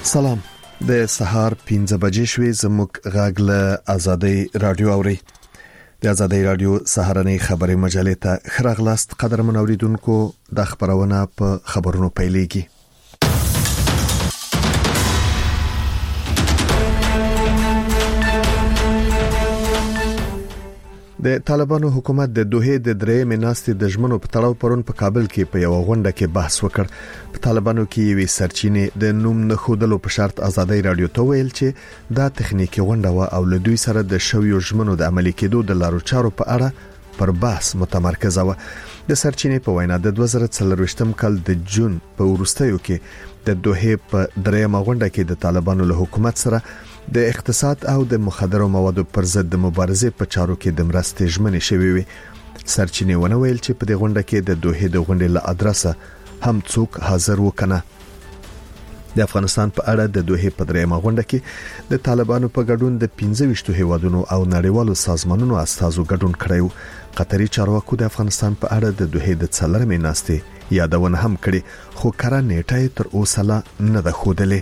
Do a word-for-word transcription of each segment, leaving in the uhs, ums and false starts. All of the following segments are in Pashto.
سلام د سهار پنځه بجې شوې زموږ غږ له آزادۍ رادیو اوري د آزادۍ رادیو سهارنۍ خبري مجلې ته خراغلاست قدرمن اوریدونکو د خبرونه په خبرونو پیلېږي. د طالبانو حکومت د دوه د درې مناستي د ژمنو په تړاو پرون په کابل کې په یو غونډه کې بحث وکړ. په طالبانو کې یوې سرچینې د نوم نه خودلو په شرط آزادۍ رادیو ته ویل چې دا تخنیکی غونډه و او له دوی سره د شویو ژمنو د عملي کېدو د لارو چارو په اړه پر بحث متمرکزه و. د سرچینې په وینا د دوه زره څلرويشتم کال د جون په وروستیو کې د دوه په درېمه غونډه کې د طالبانو له حکومت سره د اقتصاد او د مخدرو موادو پر ضد د مبارزې په چارو کې د مرستې ژمنې شوې وي. سرچینې ونه ویل چې په دې غونډه کې د دوه د غونډې له ادرسه هم څوک حاضر وکنه. د افغانستان په اړه د دوه په درېمه غونډه کې د طالبانو په ګډون د پنځه ویشت هیوادونو او نړیوالو سازمانونو استازو ګډون کړی. قطري چارواکو د افغانستان په اړه د دوه د څلورمې ناستې یادونه هم کړې، خو کره نیټه تر اوسه لا نه ده ښودلې.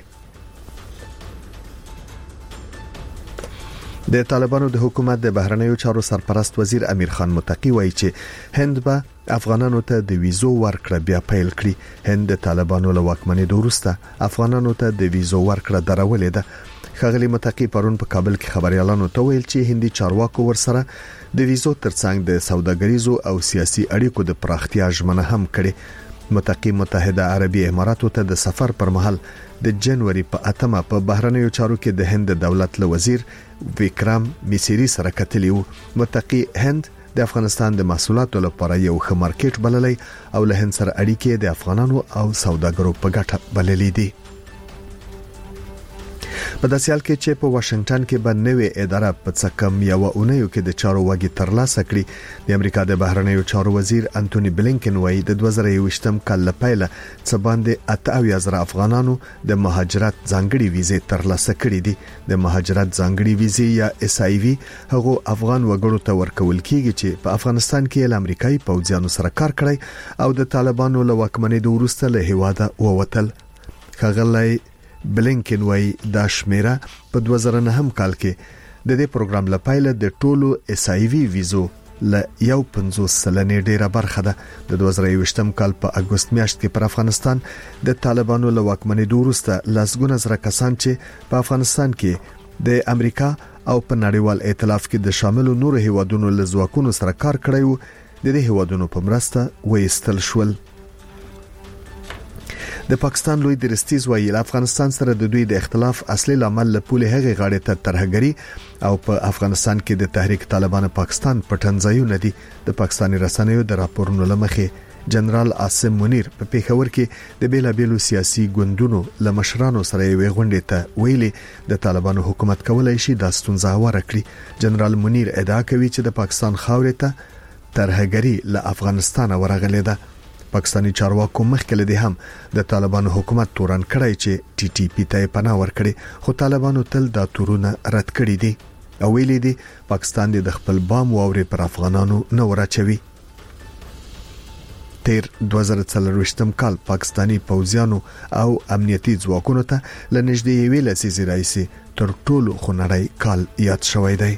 د طالبانو د حکومت د بهرنیو چارو سرپرست وزیر امیر خان متقی وایي چې هند به افغانانو ته د ویزو ورکړه بیا پیل کړي. هند د طالبانو له واکمنۍ وروسته افغانانو ته د ویزو ورکړه درولې ده. ښاغلي متقی پرون په کابل کې خبريالانو ته ویل چې هندي چارواکو ورسره د ویزو ترڅنګ د سوداګریزو او سیاسي اړیکو د پراختیا ژمنه هم کړې. متقی متحده عربي اماراتو ته د سفر پر مهال د جنوري په اتمه په بهرنیو چارو کې د هند دولت له وزیر وکرام میسری سره کتلی وو. متقی هند د افغانستان د محصولاتو لپاره یو ښه مارکیټ بللی او له هند سره اړیکې د افغانانو او سوداګرو په ګټه بللې دي. په داسې حال کې چې په واشنگټن کې به نوې اداره په څه کم یو اونیو کې د چارو واګي ترلاسه کړي. د امریکا د بهرنیو چارو وزیر انټونی بلینکن وایي د دوه زره یوویشتم کال لپاره څه باندې اته اویا زره افغانانو د مهاجرت ځانګړي ویزې ترلاسه کړې دي. د مهاجرت ځانګړي ویزې یا اس آی وی هغه افغان وګړو ته ورکول کیږي چې په افغانستان کې له امریکایي پوځیانو سره کار کړی او د طالبانو له واکمنۍ وروسته له هیواده ووتل. ښاغلی بلینکن وایي دا شمیره په دوه زره نهم کال کې د دې پروګرام لپاره د ټولو اس آی وی ویزو ل یو پنځوس سلنې ډیره برخه ده. د دوه زره یوویشتم کال په اگست میاشت کې پر افغانستان د طالبانو له واکمنۍ وروسته لسګونه زره کسان چې په افغانستان کې د امریکا او په نړیوال ائتلاف کې د شامل نورو هیوادونو له ځواکونو سره کار کړی وو د دې هیوادونو په مرسته وېستل شول. د پاکستان لوی درستیز وایي افغانستان سره د دوی د اختلاف اصلي لامل له پوله هغه غاړې ته ترهګری او په افغانستان کې د تحریک طالبان پاکستان پټنځایونه دي. د پاکستاني رسنیو د راپورونو لمخې جنرال عاصم منیر په پیښور کې د بیلابېلو سیاسي ګوندونو له مشرانو سره یې غونډې ته ویلي د طالبانو حکومت کولای شي د ستونزه هواره کړي. جنرال منیر ادعا کوي چې د پاکستان خاورې ته ترهګری له افغانستان ورغلې ده. پاکستاني چارواکو مخکې له دې هم د طالبانو حکومت تورن کړی چې ټي ټي پی ته پناه ورکړي، خو طالبانو تل دا تورونه رد کړي دي او ویلي دي پاکستان د خپل بام واوري پر افغانانو نه ورچوي. تیر دوه زره څلرويشتم کال پاکستاني پوځیانو او امنیتي ځواکونو ته لنږدې یوې لسیزې راځي تر ټولو خنړی کال یاد شوی دی.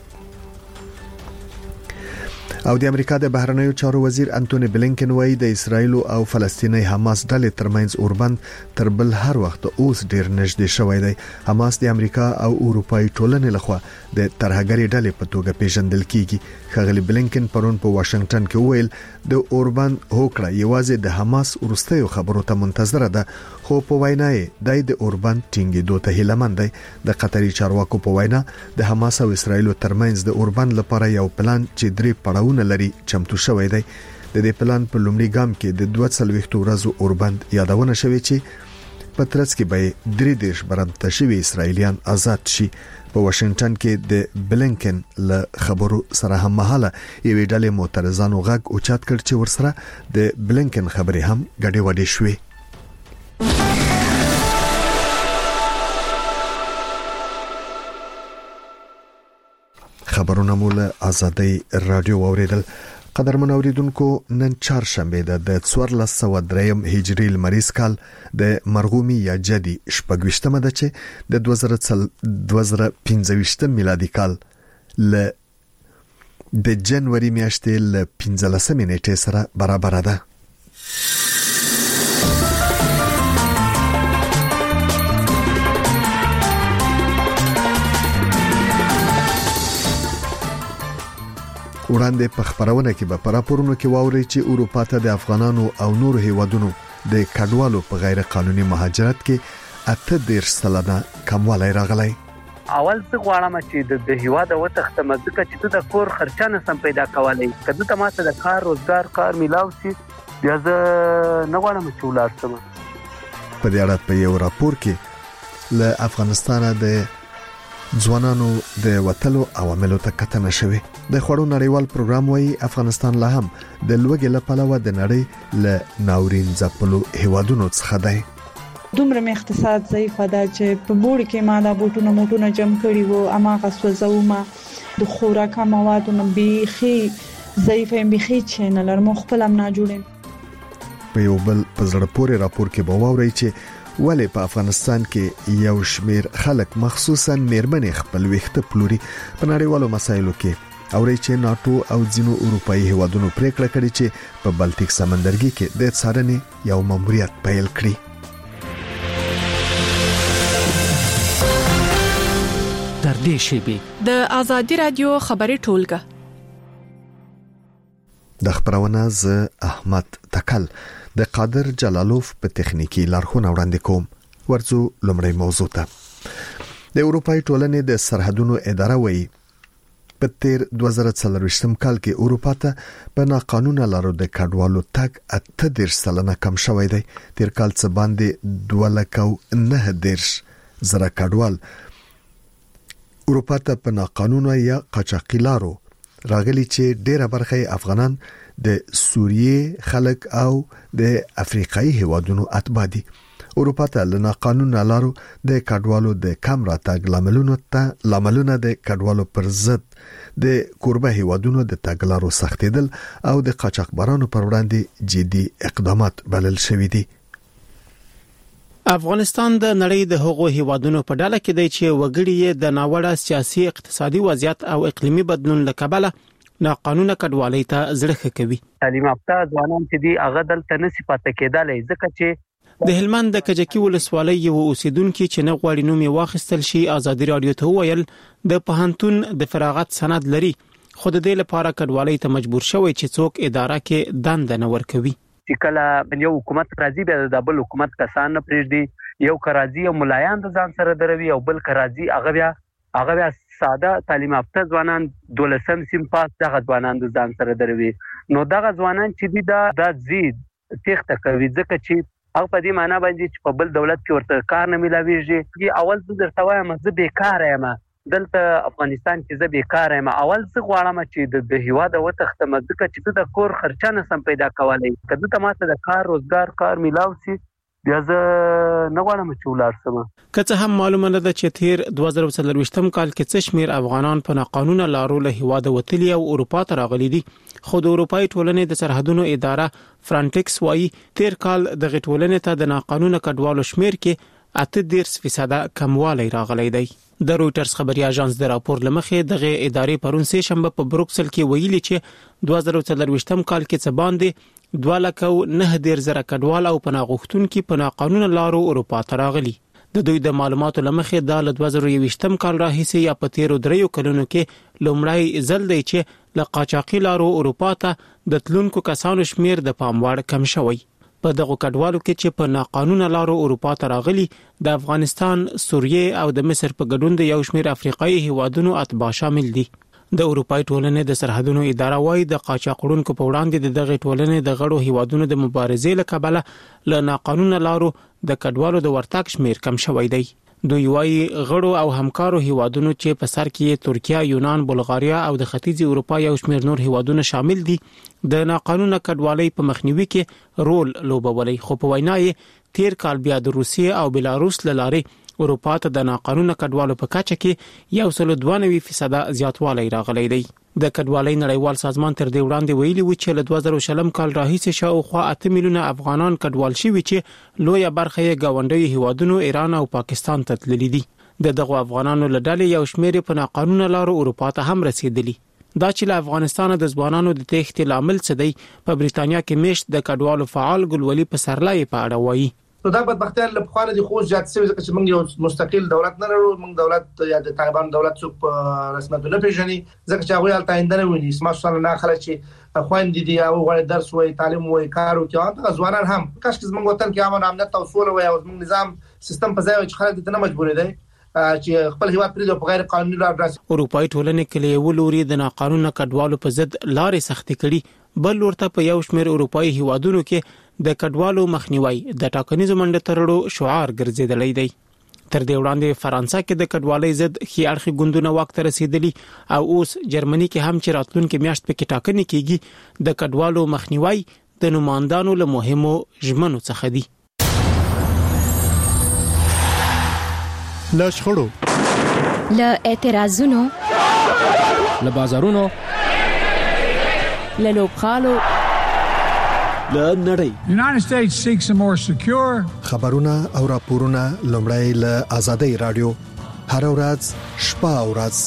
او د امریکا د بهرنیو چارو وزیر انټونی بلینکن وایي د اسرایل او فلسطیني حماس ډلې ترمنځ اوربند تر بل هر وخت اوس ډیر نږدې شوی دی. حماس د امریکا او اروپאי ټولنې لخوا د ترهګری ډلې په توګه پیژندل کیږي. ښاغلي بلینکن پرون په واشنگټن کې ویل د اوربند هوکړه یوازې د حماس ورستیو خبرو ته منتظره ده، خو په وینا یې د اوربند ټینګېدو ته هیله مند دی. د قطري چارواکو په وینا د حماس او اسرایل ترمنځ د اوربند لپاره یو پلان چې درې پړاوونه لري چمتو شوی دی. د دې پلان په لومړي ګام کې د دوه څلوېښت ورځو اوربند یادونه شوې چې په ترڅ کې به درې دیش برمته شوي اسرایلیان آزاد شي. په واشنگټن کې د بلینکن له خبرو سره هم مهاله یوې ډلې معترضانو غږ اوچت کړ چې ورسره د بلینکن خبرې هم ګډې وډې شوې. خبرونه مولا آزادۍ رادیو اوریدل. قدرمن اوریدونکو نن چهارشنبه د څوارلس سوه دریم هجری لمریز کال د مرغومی یا جدي شپږویشتمه ده چې د دوه زره پنځه میلادي کال ل د جنوري میاشتې ل پنځلسمې نیټې سره برابر ده. وړاندې په خبرونه کې به پر راپورونو کې واوري چې اروپا ته د افغانانو او نور هیوادونو د کډوالو په غیر قانوني مهاجرت کې اته دېرش سلنه کموالی راغلی. اول څه غواړم چې د هیواد او تخته مزګه چې د کور خرچه نه سم پیدا کولای کله ته ماته د کار روزګار کار میلاو شي بیا زه نه غواړم چې ولارسم. په دې اړه په یو راپور کې له افغانستان د ځوانانو د وټلو عواملو ته کتنه شوې. د خړو نړیوال پروګرام وايي افغانستان له هم د لوګي لپاره د نړۍ له ناورین ځپلو هیوادونو څخه دی. دومره مې اقتصاد ضعیف ده چې په بوړ کې ما د بوټونو موټونه جمع کړي وو اما غسوځو ما د خوراک موادونو بيخي ضعیف ام بيخي چې نه لرم خپل هم نه جوړم. په یو بل په زړه پورې راپور کې به واوري چې ولې په افغانستان کې یو شمیر خلک مخصوصا میرمنې خپل وخت پلوري په نړیوالو مسایلو کې اوري چې ناتو او ځینو اروپאי هیوادونو پریکړه کړې چې په بلټیک سمندرګي کې د څارنې یو ماموریت پیل کړي. در دې شیبه د ازادي رادیو خبري ټولګه د خبرونه ز احمد تکل د قادر جلالوف په تخنیکی لارښوونه وړاندې کوم. ورځو لومړی موضوع ته د اروپאי ټولنې د سرحدونو اداره وایي په تیر دوه زره څلرویشتم کال کې اروپا ته په ناقانونه لارو د کډوالو تګ اته دېرش سلنه کم شوی دی. تیر کال څخه باندې دوه لکه نه دېرش زره کډوال اروپا ته په ناقانونه یا قاچاقي لارو راغلي چې ډیره برخه افغانان د سوریې خلک او د افریقایي هیوادونو اتباع دي. اروپا ته لنا قانون لارو د کډوالو د کم راتګ لاملونو ته لاملونه د کډوالو پر ضد د کوربه هیوادونو د تګلارو سختیدل او د قاچاقبرانو پر وړاندې جدي اقدامات بلل شوې دي. افغانستان د نړۍ د هغو هیوادونو په ډله کې دی چې وګړي د ناوړه سیاسي اقتصادي وضعیت او اقلیمي بدلون له کبله ناقانونه کډوالۍ ته زړه کوي. تعلیم یافته ځوانان چې دی هغه دلته نه صفات کېدلای ځکه چې د هلمند د کجکی ولسوالۍ یو اوسیدونکو چې نه غواړي نوم یې واخیستل شي ازادي رادیو ته ویل د پوهنتون د فراغت سند لري خو د دې لپاره کډوالۍ ته مجبور شوی چې څوک اداره کې دند نه ورکوي. چې کله یو حکومت راځي به د بل حکومت کسان نه پریږدي یو کراځي او ملایان د ځان سره دروي او بل کراځي هغه بیا هغه بیا ساده تعلیم یافته ځوانان دولسم سیم پاس دغه ځوانان د ځان سره دروي نو دغه ځوانان چې دی دا د زید تخته کوي ځکه چې هغه په دې معنی باندې چې په بل دولت کې ورته کار نه ملاويږي. اول څه درته وایم زه بیکاره یم دلته افغانستان کې زه بیکاره یم اول څه غواړم چې د هیواد او تخته مزګه چې د کور خرچه نه سم پیدا کولای کله ته ماته د کار روزګار کار میلاو شي بیا زه نه غواړم چې ولارسم. که څه هم معلومه ده چې تیر دوه زره څلرویشتم کال کې څه شمیر افغانان په ناقانونه لارو له هیواد وتلی او اروپا ته راغلي دي خو د اروپאי ټولنې د سرحدونو اداره فرانټکس وايي تیر کال د غټولنې ته د ناقانونه کډوالو شمیر کې اته دېرش فیصد کموالی راغلی دی. د رويټرز خبري اژانس د راپور لمخې دغه ادارې پرون سه شنبه په بروکسل کې ویلي چې دوه زره څلرویشتم کال کې څه باندې دوه لکه نه دېرش زره کډوال او پناه غوښتونکي په ناقانونه لارو اروپا ته راغلي. د دوی د معلوماتو لمخې د دوه زره یوویشتم کال راهیسې یا په تیرو دریو کلونو کې لومړی ځل دی چې له قاچاقي لارو اروپا ته د تلونکو کسانو شمیر د پام وړ کم شوی. په دغه کډوالو کې چې په ناقانونه لارو اروپا ته راغلي د افغانستان، سوریه او د مصر په ګډون د یو شمیر افریقایي هیوادونو اتباع شامل دي. د اروپאי ټولنې د سرحدونو اداره وايي د قاچاقړونکو په وړاندې دغه ټولنې د غړو هیوادونو د مبارزې له کبله له ناقانونه لارو د کډوالو د ورتګ شمیر کم شوی دی. دوی وايي غړو او همکارو هیوادونو چې په سر کې ترکیه، یونان، بلغاریا او د ختیځي اروپا یو شمیر نور هیوادونه شامل دي د ناقانونه کډوالۍ په مخنیوي کې رول لوبولای. خو په وینا یې تیر کال بیا د روسیې او بلاروس لارې اروپا ته د ناقانونه کډوالو په کچه کې یو سل دوه نوي فیصد زیاتوالی راغلی دی. د کډوالۍ نړیوال سازمان تر دې وړاندې ویلي و چې له دوه زره شلم کال راهیسې شاوخوا اته میلیونه افغانان کډوال شوي چې لویه برخه یې ګاونډي هیوادونو ایران او پاکستان ته تللي دي. د دغه افغانانو له ډلې یو شمېر په ناقانونه لارو اروپا ته هم رسیدلی. دا چې له افغانستان د ځوانانو د تېښتې لامل څه دی، په بریتانیا کې میشت د کډوالو فعال ګلولي په سرلای په اړه وایي. نو دا بدبختیان له پخوانه د خو زیات سوي ځکه چې موږ یو مستقل دولت نه لرو. موږ دولت یا د طالبان دولت څوک په رسمیت نه پیژني ځکه چې هغه حالت آینده نه ویني. ماشاءالله نه خلک چې خويندې دي او غواړي درس وای تعلیم وای کار وکړي، هغه ځوانان هم کاش چې موږ وطن کې امن امنیت او سوله وای او موږ نظام سیستم په ځای چې خلک دې نه مجبور دي چې خپل هیواد پرې په غیر قانوني لار راسي. اروپאי ټولنې کې یو لوري د ناقانونه کډوالو په ضد لارې سختې کړي، بل ورته په یو شمېر اروپאי هیوادونو کې د کډوالو مخنیوي د ټاکنیزو منډه ترړو شعار ګرځیدلی دی. تر دې وړاندې فرانسه کې د کډوالۍ ضد خي اړخي ګوندونه وخت رسیدلی او اوس جرمني کې هم چې راتلونکي میاشت په کې ټاکنې کیږي. د کډوالو مخنیوي د نمائندانو له مهمو ژمنو څخه دی. له شخړو، له اعتراضونو، له بازارونو، له لوبغالو، له نړۍ. United States seeks a more secure. خبرونه او راپورونه لومړی له آزادۍ رادیو هر ورځ شپه او ورځ.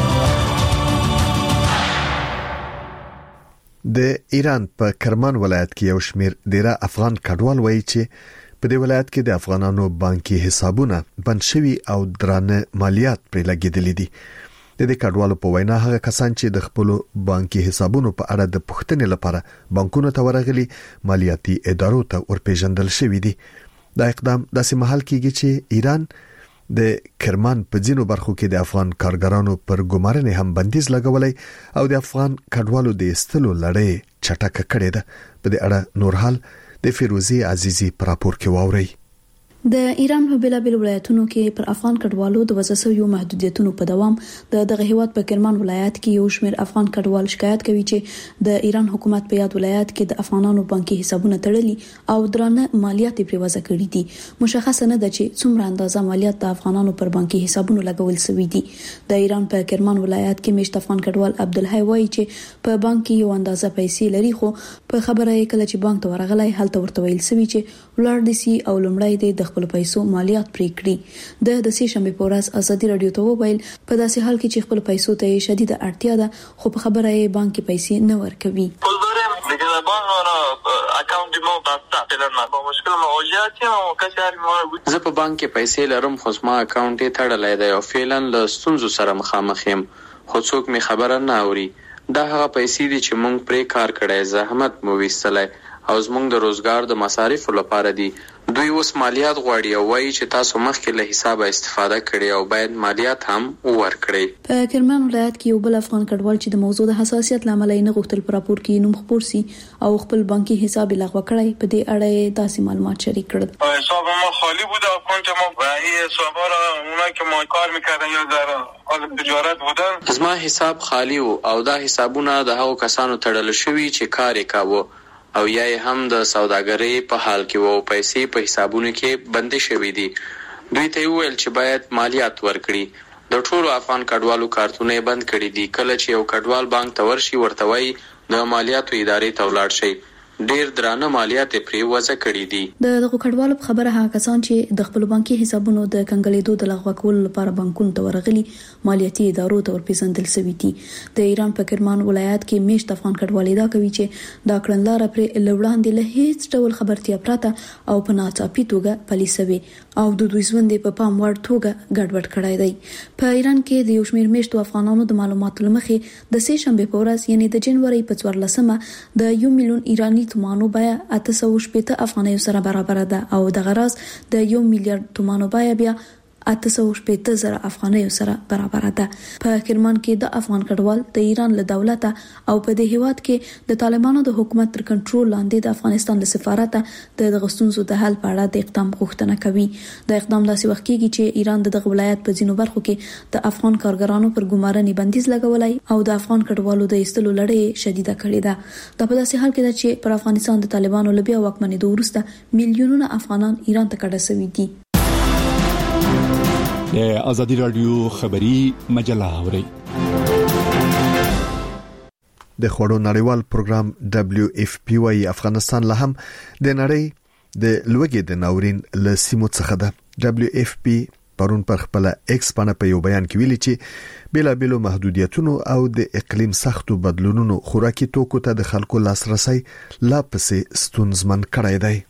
د ایران په کرمان ولایت کې یو شمېر ډیره افغان کډوال وایي چې په دې ولایت کې د افغانانو بانکي حسابونه بند شوي او درانه مالیات پرې لګیدلي دي. د دې کډوالو په وینا هغه کسان چې د خپل بانکي حسابونو په اړه د پوښتنې لپاره بانکونو ته ورغلي مالیاتي ادارو ته ورپېژندل شوي دي. دا اقدام داسې مهال کېږي چې ایران د کرمان په ځینو برخو کې د افغان کارګرانو پر ګمارنې هم بندیز لګولای او د افغان کډوالو د استلو لړۍ چټکه کړې ده. په دې اړه نور حال د فیروزی عزیزی پر راپور کې واوري. د ایران په بلابل ولایتونو کې پر افغان کډوالو د وسوسو یو محدودیتونو په دوام د دغه هیواد په کرمان ولایت کې یو شمېر افغان کډوال شکایت کوي چې د ایران حکومت په یاد ولایت کې د افغانانو بانکي حسابونه تړلي او درانه مالیات پرې وضع کړي دي. مشخص نه ده چې څومره اندازه مالیات د افغانانو پر بانکي حسابونو لګول شوی دي. د ایران په کرمان ولایت کې میشت افغان کډوال عبدالحی وایي چې په بانک کې یو اندازه پیسې لري، خو په خبره یې کله چې بانک ته ورغلی هلته ورته ویل شوی چې ولر دي سي او لمړی د خپل پیسو مالیات پرې کړي. د د سې شنبه په ورځ ازادي رادیو ته وویل په داسې حال کې چې خپل پیسو ته شدیده اړتیا ده، خو په خبره یې بانک کې پیسې نه ورکوي. زه په بانک کې پیسې لرم خو زما اکاونټ یې تړلی دی او فعلا له ستونزو سره مخامخ یم، خو څوک می خبره نه اوري. دا هغه پیسې دي چې مونږ پرې کار کړی، زحمت مو ویستلی او زمونږ د روزګار د مصارفو لپاره دي. دوی اوس مالیات غواړي او وایي چې تاسو مخکې له حسابه استفاده کړئ او باید مالیات هم ورکړئ. په کرمان ولایت کې یو بل افغان کډوال چې د موضوع د حساسیت لامل نه غوښتل پر راپور کې نوم خبر سي او خپل بانکي حساب لغوه کړی، په دې اړه داسې معلومات شریک کړل. حساب ما خالی بود، اکانت ما و این حسابا را اونایی که ما کار میکردن یا در حال تجارت بودن. زما حساب خالی و او دا حسابونه د هغو کسانو تړل شوي چې کار یې کاوه او یا هم د سوداګرۍ په حال کې وو، پیسې په حسابونو کې بندي شوې دي. دوی ته ویل چې باید مالیات ورکړي. د ټولو افغان کډوالو کارتونه بند کړي دي. کله چې یو کډوال بانک ته ورشي ورته وایي د مالیاتو ادارې ته ولاړ شي. ډیر درانه مالیات پرې وضع کړي دي. د دغه کډوالو په خبره هغه کسان چې د خپل بانکي حسابونو د کنګلېدو د لغوه کولو لپاره بانکونو ته ورغلي مالیاتي ادارو ته ورپېژندل شوي دي. د ایران په کرمان ولایت کې میشت افغان کډوال ادعا کوي چې دا کړنلاره پرې لوړاندې له هیڅ ډول خبرتیا پرته او په ناڅاپي توګه پلي شوې او د دوی ژوند په پام وړ توګه ګډوډ کړی دی. په ایران کې د یو شمېر میشتو افغانانو د معلوماتو لمخې د سې شنبه په ورځ یعنی د جنوري په څوارلسمه د یو میلیون ایرانی تومانو بیه اته سوه شپږ افغانیو سره برابر ده او د غراز د یو میلیارډ تومانو بیه بیا اته سوه شپږ زره افغانیو سره برابر ده. په کرمان کې د افغان کډوال د ایران له دولت او په دې هیواد کې د طالبانو د حکومت تر کنټرول لاندې د افغانستان له سفارت د غستونزو د حل په اړه د اقدام غوښتنه کوي. د اقدام داسې وخت کېږي چې ایران د دغه ولایت په ځینو برخو کې د افغان کارګرانو پر ګمارنې بندیز لګولای او د افغان کډوالو د ایستلو لړۍ شدیده کړې ده. دا په داسې حال کې ده چې پر افغانستان د طالبانو له بیا واکمنېدو وروسته میلیونونه افغانان ایران ته کډه شوي دي. د آزادی رادیو خبری مجله اوري. د خوړو نړیوال پروګرام دبليو اف پی وايي افغانستان له هم د نړۍ د لوګي د ناورین له سیمو څخه ده. دبليو اف پی پرون پر خپل ایکس باندې په یو بیان کې ویلي چې بلا بلا محدودیتونو او د اقلیم سختو بدلونونو خوراکي توکو ته د خلکو لاسرسي لا پسې ستونزمن کړی دی.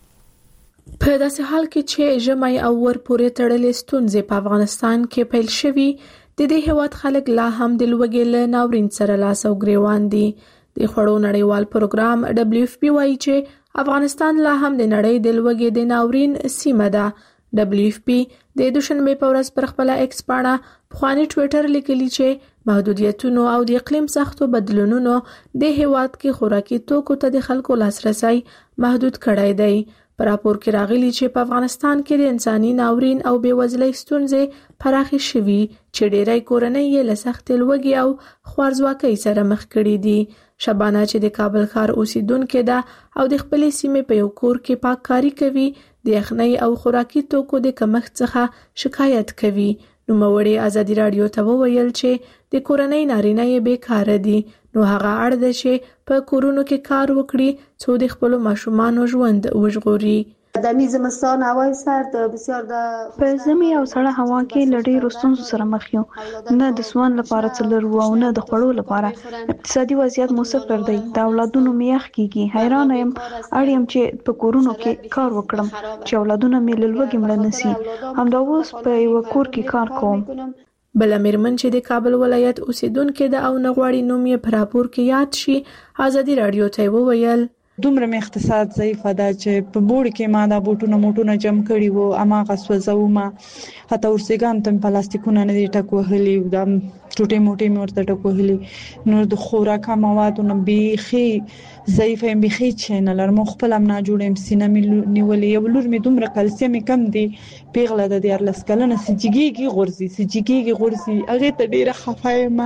په داسې حال کې چې ژمي او ور پورې تړلې ستونزې په افغانستان کې پیل شوي، د دې هیواد خلک لا هم د لوګي له ناورین سره لاس او ګریوان دي. د خوړو نړیوال پروګرام دبليو اف پی وايي چې افغانستان لا هم د نړۍ د لوګي د ناورین سیمه ده. دبليو اف پی د دوشنبه په ورځ پر خپل ایکس باندې خواني ټوئیټر لیکلی چې محدودیتونو او د اقلیم سختو بدلونونو د هیواد کې خوراکي توکو ته د خلکو لاسرسي محدود کړی دی. پر راپور کې راغلی چې په افغانستان کې د انساني ناورین او بېوزلۍ ستونزې پراخې شوي چې ډېری کورنۍ یې له سخت لوږې او خوارځواکۍ سره مخ کړي دي. شبانه چې د کابل ښار اوسیدونکې ده او د خپلې سیمې په یو کور کې پاککاري کوي، د یخنۍ او خوراکي توکو د کمښت څخه شکایت کوي. نوموړې ازادي راډیو ته وویل چې د کورنۍ نارینه یې بیکاره دي، نو هغه اړ ده چې په کورونو کې کار وکړي څو د خپلو ماشومانو ژوند وژغوري. د میزمستان هوای سرد بسیار د په زمي او سړه هوا کې لړۍ رستونزو سره مخ یو، نه د سوان لپاره څلور او نه د خړو لپاره. اقتصادي وضعیت مصفر دی، د اولادونو میخ کیږي. حیران یم اړیم چې په کورونو کې کار وکړم چې اولادونه مې له لوږې مړه نشي. همدا اوس په یو کور کې کار کوم. بل میرمن چې د کابل ولایت اوسیدونکې ده او نغواړي نوم یې په راپور کې یاد شي، ازادي راډیو ته وویل دومره مې اقتصاد ضعیف ده چې په بوړ کې ما دا بوټونه موټونه جمع کړي وو، اما غسوځو ما حتی ورسېګان تم پلاستیکونه نه دي ټک وهلي، دا ټوټې موټې مې ورته ټک وهلي. نو د خوراکه موادونو بیخي ضعیف یم، بیخي چې نه لرم. خپل هم نه جوړم، سینه مې نیولې. یو لور مې دومره کلسیم کم دی، پیغله د دیارلس کلنه سجګیږي غورځي سجګیږي غورځي هغه ته ډیره خفه یم.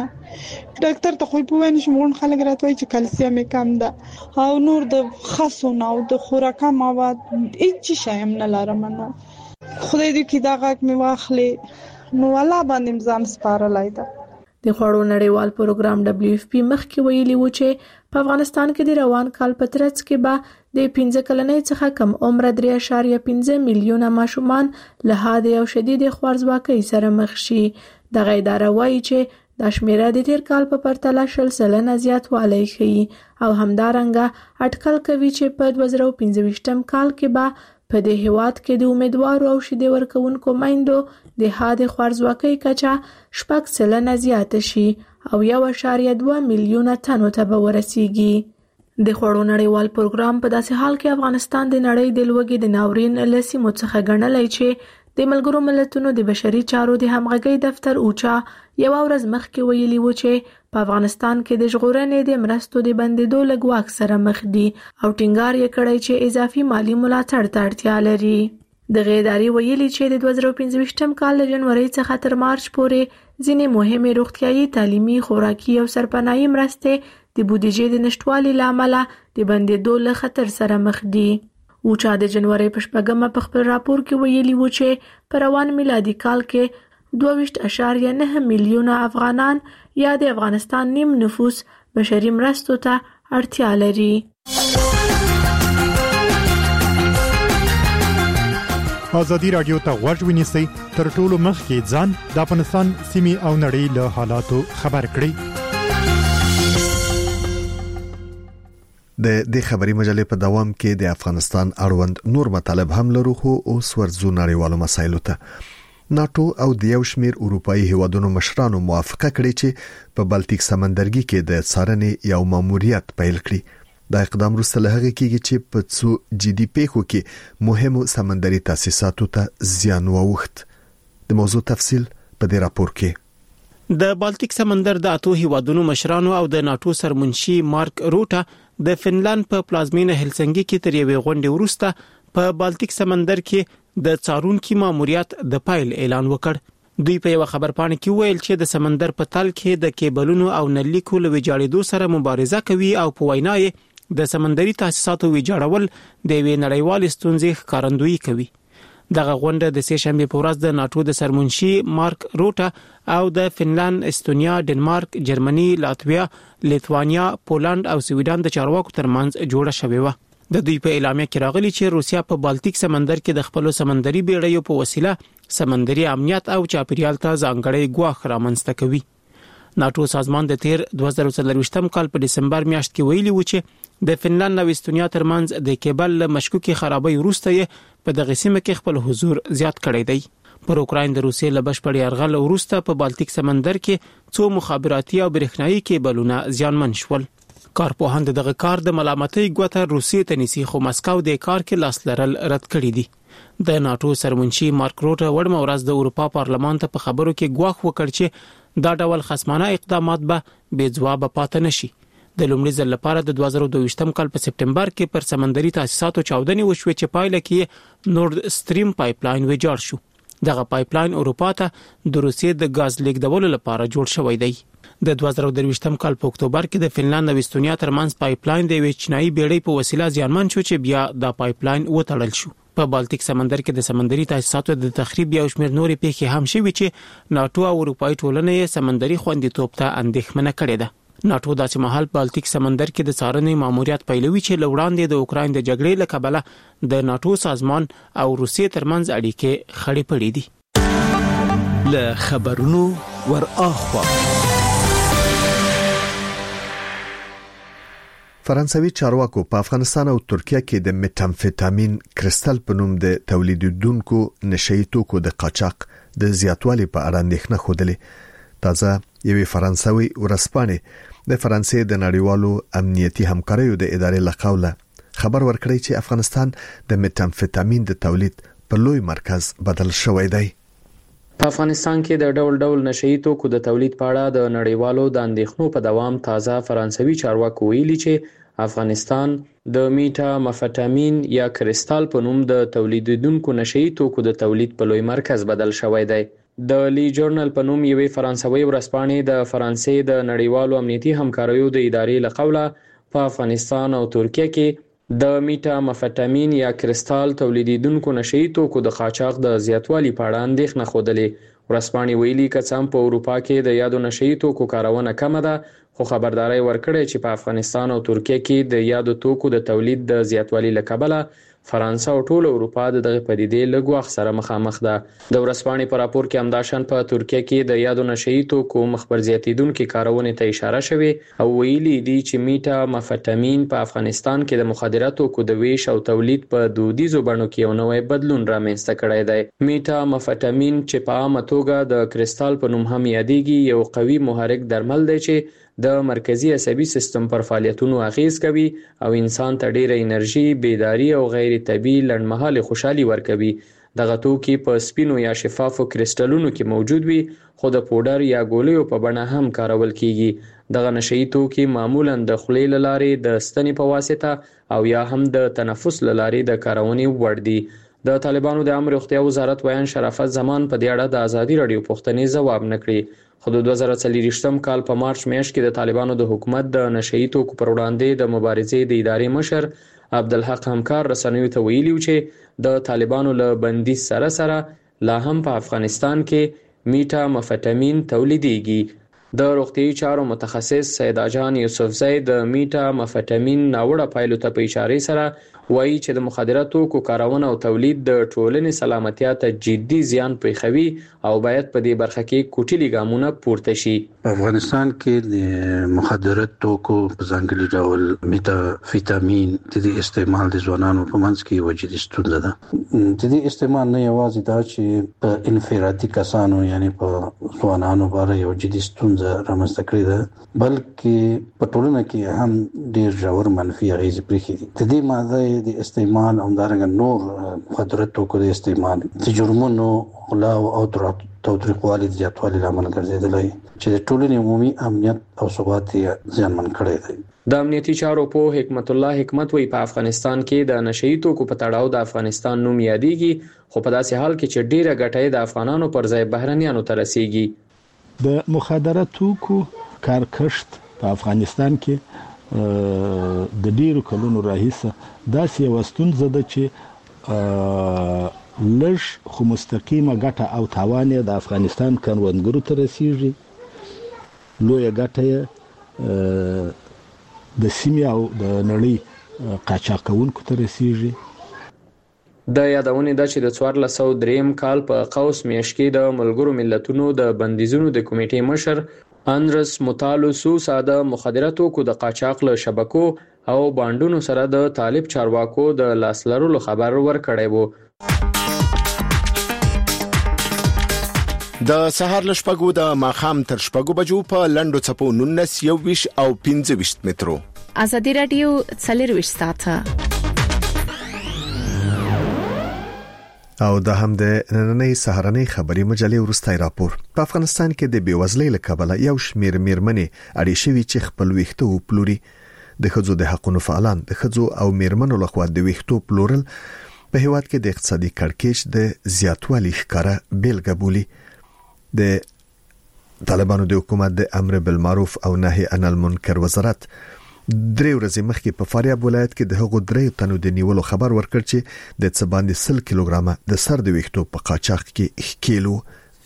ډاکټر ته خو په وینې شمون خلک راتوي چې کلسیم کم ده او نور د خاصو نه او د خوراکه مواد هیڅ شی هم نه لرم. نو خدای دې کې دا غاک مې واخلي، نو الله باندې ځان سپارلای ده. د خوړو نړیوال پروګرام دبليو اف پی مخکې ویلي و چې په افغانستان کې د روان کال په ترڅ کې به د پنځه کلنۍ څخه کم عمر درې اعشاریه پنځه میلیونه ماشومان له حاد او شدید خوارځواکۍ سره مخ شي. دغه اداره وایي چې دا شمیره د تیر کال په پرتله شل سلنه زیاتوالی ښیي او همدارنګه اټکل کوي چې په دوه زره پنځه ویشتم کال کې به په دې هیواد کې د امیدوارو او شیدې ورکوونکو میندو د حاد خوارځواکۍ کچه شپږ سلنه زیاته شي او یو اعشاریه دوه میلیونه تنو ته به ورسیږي. د خوړو نړیوال پروګرام په داسې حال کې افغانستان د نړۍ د لوږې د ناورین له سیمو څخه ګڼلی چې د ملګرو ملتونو د بشري چارو د همغږۍ دفتر اوچا یو ورځ مخکې ویلي و چې په افغانستان کې د ژغورنې د مرستو د بندیدو له ګواښ سره مخ دي او ټینګار یې کړی چې اضافي مالی ملاتړ ته اړتیا لري. دغه ادارې ویلي چې د دوه زره پنځه ویشتم کال له جنورۍ څخه تر مارچ پورې ځینې مهمې روغتیايي، تعلیمي، خوراکي او سرپناهي مرستې د بودیجې د نشټوالي له امله د بندیدو له خطر سره مخ دي. اوچا د جنورۍ په شپږمه په خپل راپور کې ویلي و چې په روان میلادي کال کې دوه ویشت اعشاریه نه میلیونه افغانان یا د افغانستان نیم نفوس بشري مرستو ته اړتیا لري. ازادي راډیو ته غوږ ونیسئ، تر ټولو مخکې ځان د افغانستان سیمې او نړۍ له حالاتو خبر کړئ. د دې خبري مجلې په دوام کې د افغانستان اړوند نور مطالب هم لرو، خو اوس ورځو نړیوالو مسایلو ته. ناتو او د یو شمیر اروپאי هیوادونو مشرانو موافقه کړې چې په بالټیک سمندرګي کې د څارنې یو ماموریت پیل کړي. دا اقدام وروسته له هغه کېږي چې په څو جدي پیښو کې مهمو سمندري تاسیساتو ته زیان واوښت. د موضوع تفصیل په دې راپور کې. د بالټیک سمندر د اتو هیوادونو مشرانو او د ناتو سرمنشي مارک روټا د فنلند په پلازمینه هلسنګي کې تر یوې غونډې وروسته په بالټیک سمندر کې د څارونکو ماموریت د پایل اعلان وکړ. دوی په یو خبرپاڼه کې ویل چې د سمندر په تل کې د کیبلونو او نلیکو له ویجاړېدو سره مبارزه کوي او په وینا یې د سمندري تاسیساتو ویجاړول د یوې نړیوال ستونزې ښکارندویي کوي. دغه غونډه د سه شنبه په ورځ د ناتو د سرمنشي مارک روټا او د فنلند، استونیا، ډنمارک، جرمني، لاتویا، لیتوانیا، پولند او سویډن د چارواکو ترمنځ جوړه شوې و. د دوی په اعلامیه کې راغلي چې روسیا په بالټیک سمندر کې د خپل سمندري بیړیو په وسیله سمندري امنیت او چاپیریال ته ځانګړی ګواښ رامنځته کوي. ناتو سازمان د تیر دوه زره څلرويشتم کال په دسمبر میاشت کې ویلي و چې د فنلند او استونیا ترمنځ د کیبل له مشکوکې خرابۍ وروسته یې په دغه سیمه کې خپل حضور زیات کړی دی. پر اوکراین د روسیې له بشپړ یرغل وروسته په بالټیک سمندر کې څو مخابراتي او برېښنايي کیبلونه زیانمن شول. کارپوهان دغه کار د ملامتۍ ګوته روسیې ته نیسي، خو مسکو د کار کې لاس لرل رد کړی دی. د ناتو سرمنشي مارک روټا وړمه ورځ د اروپا پارلمان ته په خبرو کې ګواښ وکړ چې دا ډول خصمانه اقدامات به بې ځوابه پاتې نشي. د لومړي ځل لپاره د دوه زره دوه ویشتم کال په سپټمبر کې پر سمندري تاسیساتو چاودنې وشوې چې پایله کې نورد سټریم پایپلاین ویجاړ شو. دغه پایپلاین اروپا ته د روسیې د غاز لیږدولو لپاره جوړ شوی دی. د دوه زره دوه ویشتم کال په اکتوبر کې د فنلند او استونیا ترمنځ پایپلاین د یوې چینایي بیړۍ په وسیله زیانمن شو چې بیا دا پایپلاین وتړل شو. په بالټیک سمندر کې د سمندري تاسیساتو د تخریب یو شمېر نورې پیښې هم شوي چې ناتو او اروپایي ټولنه یې سمندري خوندیتوب ته اندېښمنه کړې ده. ناتو داسې مهال بالټیک سمندر کې د څارنې ماموریت پیلوي چې لوړاندې د اوکراین د جګړې له کبله د ناتو سازمان او روسیې ترمنځ اړیکې خړې پړې دي. له خبرونو ور اخوا فرانسوي چارواکو په افغانستان او ترکیه کې د میتامفیتامین کریستال په نوم د تولیدونکو نشئی توکو د قاچاق د زیاتوالي په اړه اندېښنه خوده. تازه یوې فرانسوي ورځپاڼې د فرانسې د نړیوالو امنیتي همکاریو د ادارې لقوله خبر ورکړی چې افغانستان د میتامفیتامین د تولید په لوی مرکز بدل شوی دی. په افغانستان کې د ډول ډول نشئی توکو د تولید په اړه د نړیوالو د اندېښنو په دوام تازه فرانسوي چارواکو ویلي چې افغانستان د میتامفیتامین یا کریستال په نوم د تولیدونکو نشئی توکو د تولید په لوی مرکز بدل شوی دی. د لی جورنال په نوم یوې فرانسوي ورځپاڼې د فرانسې د نړیوالو امنیتي همکاریو د ادارې لقوله په افغانستان او ترکیه کې د میتامفیتامین یا کریستال تولیدونکو نشئی توکو د قاچاق د زیاتوالي په اړه اندېښنه خوده. ورځپاڼې ویلي که څه هم په اروپا کې د یادو نشئی توکو کارونه کمه ده، خو خبرداري ورکړې چې په افغانستان او ترکیه کې د یادو توکو د تولید د زیاتوالي له کبله فرانسه او ټول اروپا د دغه پدیدې له ګواښ سره مخامخ ده. د ورځپاڼې په راپور کې همداشان په ترکیه کې د یادو نشئی توکو مخبر زیاتیدونکو کارونې ته اشاره شوې او ویلي دي چې میتامفیتامین په افغانستان کې د مخدره توکو د ویش او تولید په دودیزو بڼو کې یو نوی بدلون رامنځته کړی دی. میتامفیتامین چې په عامه توګه د کریستال په نوم هم یادېږي یو قوي محرک درمل دی چې د مرکزی عصبي سیستم پر فعالیتونو اغیز کوي او انسان ته ډیره انرژي، بیداری او غیر طبیعي لنډمهاله خوشحالي ورکوي. دغه توکي په سپینو یا شفافو کریسټالونو کې موجود وي، خو د پودر یا ګولیو په بڼه هم کارول کیږي. دغه نشئی توکي معمولا د خولې له لارې د ستنې په واسطه او یا هم د تنفس له لارې د کارونې وړ دي. د طالبانو د عامه روغتیا وزارت ویان شرافت زمان په دې اړه د ازادي رادیو پوښتنې ځواب نکړي. خو د دوه زره څلرويشتم کال په مارچ میاشت کې د طالبانو د حکومت د نشئی توکو پر وړاندې د مبارزې د ادارې مشر عبدالحق همکار رسنیو ته ویلي چې د طالبانو له بندیز سره سره لا هم په افغانستان کې میتامفیتامین تولیدېږي. د روغتیايي چارو متخصص سید اجان یوسفزئی د میتامفیتامین ناوړه پایلو ته په اشاره سره وایي چې د مخدره توکو کارونه او تولید د ټولنې سلامتیا ته جدي زیان پېښوي او باید په دې برخه کې کوټلي ګامونه پورته شي. په افغانستان کې د مخدره توکو په ځانګړي ډول میتامفیتامین د دې استعمال د ځوانانو په منځ کې وجدي ستونزه ده. د دې استعمال نه یوازې دا چې په انفرادي کسانو یعنی په ځوانانو باندې یو جدي ستونزه رامنځته کړې ده، بلکې په ټولنه کې هم ډېر ژور منفي اغېزې پرېښې دي. د دې ماده د استعمال او دارنګ نور مخدره توکو د استعمال د جرمونو غلا او تاوتریخوالي د زیاتوالي لامل ګرځېدلی چې د ټولنې عمومي امنیت او ثبات یې زیانمن کړی دی. د امنیتي چارو په حکمت الله حکمت وی په افغانستان کې د نشئی توکو په تړاو د افغانستان نوم یادېږي، خو په داسې حال کې چې ډیره ګټه د افغانانو پر ځای بهرنیانو ته رسیږي. د مخدره توکو کارکشت په افغانستان کې د ډیرو کلونو راهیسه داسې یو ستونزه ده چې لږ خو مستقیمه ګټه او تاوان یې د افغانستان کروندګرو ته رسیږي. لویه ګټه یې د سیمې او د نړۍ قاچاق کوونکو ته رسیږي. د یادونې ده چې د څوارلس سوه دریم کال په قوس میاشت کې د ملګرو ملتونو د بندیزونو د کمیټې مشر اندرس موتالو سوسا د مخدره توکو د قاچاق له شبکو او بانډونو سره د طالب چارواکو د لاس لرلو خبر ورکړی وو. د سهار له شپږو د ماښام تر شپږو بجو په لنډو څپو نولس یوویش او پنځه ویشت مترو. ازادي رادیو څلور ویشت ساعته. او د هم د نننۍ سهارنۍ خبري مجلې ورستای راپور. په افغانستان کې د بیوزلۍ له کبله یو شمیر میرمنې اړې شوي چې خپل ویښته وپلوري. د ښځو د حقوقو فعالان د ښځو او میرمنو لخوا د ویښتو پلورل په هیواد کې د اقتصادي کړکېچ د زیاتوالي ښکارا بیلګه بولي. د طالبانو د حکومت د امر بالمعروف او نهي عن المنکر وزارت درې ورځې مخکې په فاریاب ولایت کې د هغو درې تنو د نیولو خبر ورکړ چې د څه باندې سل کیلوګرامه د سر د ویښتو په قاچاق کې ښکیلو.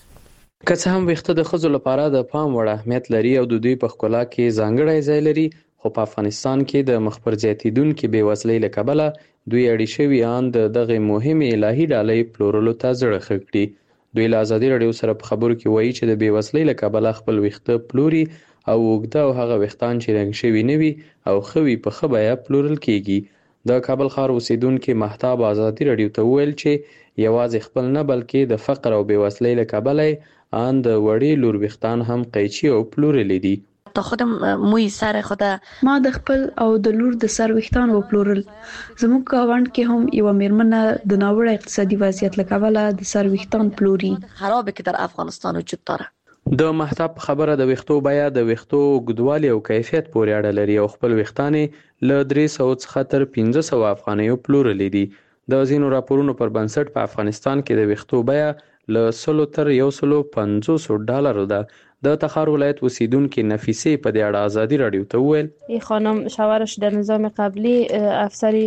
که څه هم ویښته د ښځو لپاره د پام وړ اهمیت لري او د دوی په ښکلا کې ځانګړی ځای لري، خو په افغانستان کې د مخبر زیاتیدونکو بیوزلۍ له کبله دوی اړې شویان د دغه مهمې الهي ډالۍ پلورلو ته زړه ښه کړي. دوی له ازادي رادیو سره په خبرو کې وایي چې د بیوزلۍ له کبله خپل ویښته پلوري او اوږده او هغه ویښتان چې رنګ شوي نه وي او ښه وي په ښه بیه پلورل کیږي. د کابل ښار اوسیدونکي مهتاب ازادي رادیو ته وویل چې یوازې خپل نه بلکې د فقر او بیوزلۍ له کبله ان د وړې لور ویښتان هم قیچي او پلورلي دي. تا خودم موی سر خود ما د خپل او د لور د سر ویښتان و پلورل. زموږ گاوند کې هم یو میرمنه د ناوړه اقتصادي وضعیت له کبله د سر ویښتان پلوري. خرابه که در افغانستان وجود داره. د مهتاب خبره د ویښتو بیه د ویښتو اوږدوالي او کیفیت پورې اړه لري او خپل ویښتان له درې سوه څخه تر پنځه سوه افغانیو پلورلي دي. د ځینو راپورونو پر بنسټ په افغانستان کې د ویښتو بیه له سلو تر یو سلو پنځوسو ډالرو ده. د تخار ولایت اوسیدونکي نفیسه په دې اړه ازادي رادیو ته وویل این خانم شوهرش در نظام قبلی افسری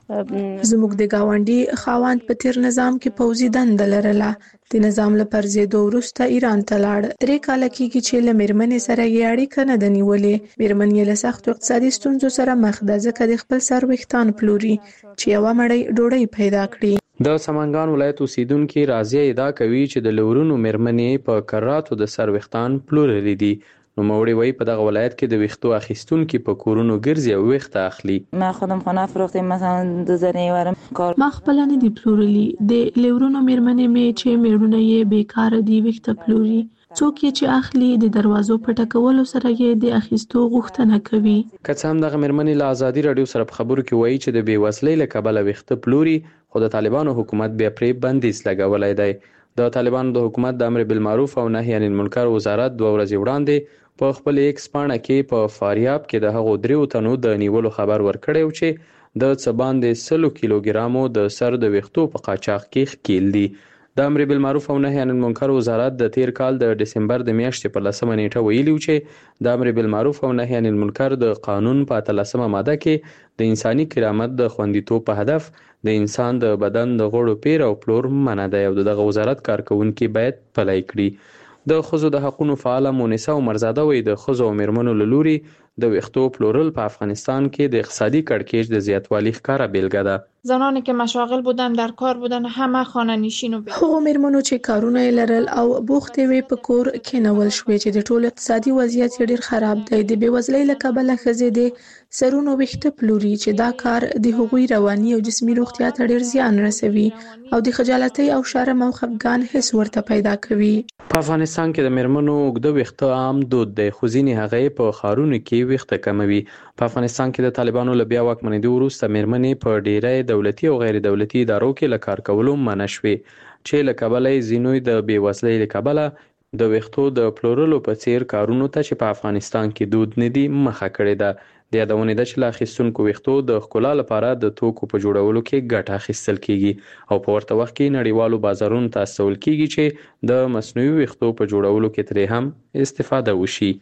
زموږ د گاونډي خاوند په تیر نظام کې پوځي دنده لرله. د نظام له پرځېدو وروسته ایران ته لاړ. درې کاله کېږي چې له میرمنې سره یې اړیکه نه ده نیولې. میرمن یې له سختو اقتصادي ستونزو سره مخ ده ځکه د خپل سر ویښتان پلوري چې یوه مړۍ ډوډۍ پیدا کړي. د سمنګان ولایت اوسیدونکي راضیه ادعا کوي چې د لورونو میرمنې په کراتو د سر ویښتان پلورلي دي. نوموړي وایي په دغه ولایت کې د ویښتو اخیستونکي په کورونو ګرځي او ویښته اخلي. ما خودم خانه فروختم مثلا دو زنی ورم کار ما خپل نه دی پلورلي. د لورونو میرمنې می چې میړونه یې بیکاره دي ویښته پلوري. څوک چې اخلي د دروازو په ټکولو سره یې د اخیستو غوښتنه کوي. که څه هم دغه میرمنې له ازادي رادیو سره په خبرو کې وایي چې د بیوزلۍ له کبله ویښته پلوري، خو د طالبانو حکومت بیا پرې بندیز لګولی دی. د طالبانو د حکومت د امر بالمعروف او نهي عن المنکر وزارت دوه ورځې وړاندې په خپل ایکس پاڼه کې په فاریاب کې د هغو دریو تنو د نیولو خبر ورکړی و چې د څه باندې سلو کیلوګرامو د سر د ویښتو په قاچاق کې ښکیل دي. د امر بالمعروف او نهي عن المنکر وزارت د تیر کال د ډسمبر د میاشتې په لسمه نیټه ویلي و چې د امر بالمعروف او نهي عن المنکر د قانون په اتلسمه ماده کې د انساني کرامت د خوندیتوب په هدف د انسان د بدن د غړو پیر او پلور منع دی او دغه وزارت کارکونکي باید پلی کړي. د ښځو د حقوقو فعاله مونسه عمرزاده وایي د ښځو او میرمنو له لوري د ویښتو پلورل په افغانستان کې د اقتصادي کړکېچ د زیاتوالي ښکاره بیلګه ده. زنانی که مشاغل بودن در کار بودن همه خانه نشین و هغو میرمنو چې کارونه یې لرل او بوختې وې په کور کېنول شوې چې د ټول اقتصادي وضعیت یې ډېر خراب دی. د بېوزلۍ له کبله ښځې د سرونو ویښته پلوري چې دا کار د هغوی رواني او جسمي روغتیا ته ډېر زیان رسوي او د خجالتۍ او شرم او خفګان حس ورته پیدا کوي. په افغانستان کې د میرمنو اوږده ویښته عام دود دی، خو ځینې هغې په ښارونو کې ویښته کموي. په افغانستان کې د طالبانو له بیا واکمنېدو وروسته میرمنې په ډېری دولتي او غیر دولتي ادارو کې له کار کولو منع شوې چې له کبله یې ځینو د بېوزلۍ له کبله د ویښتو د پلورلو په څیر کارونو ته چې په افغانستان کې دود نه دي مخه کړې ده. د یادونې ده چې له اخیستونکو ویښتو د ښکلا لپاره د توکو په جوړولو کې ګټه اخیستل کیږي او په ورته وخت کې نړیوالو بازارونو ته استول کیږي چې د مصنوعي ویښتو په جوړولو کې ترې هم استفاده وشي.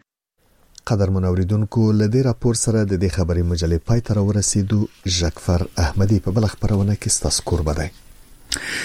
قدرمن اوریدونکو له دې راپور سره د دې خبري مجلې پای ته ورسېدو. ژکفر احمدي په بل خبرونه کې ستاسو قرباني.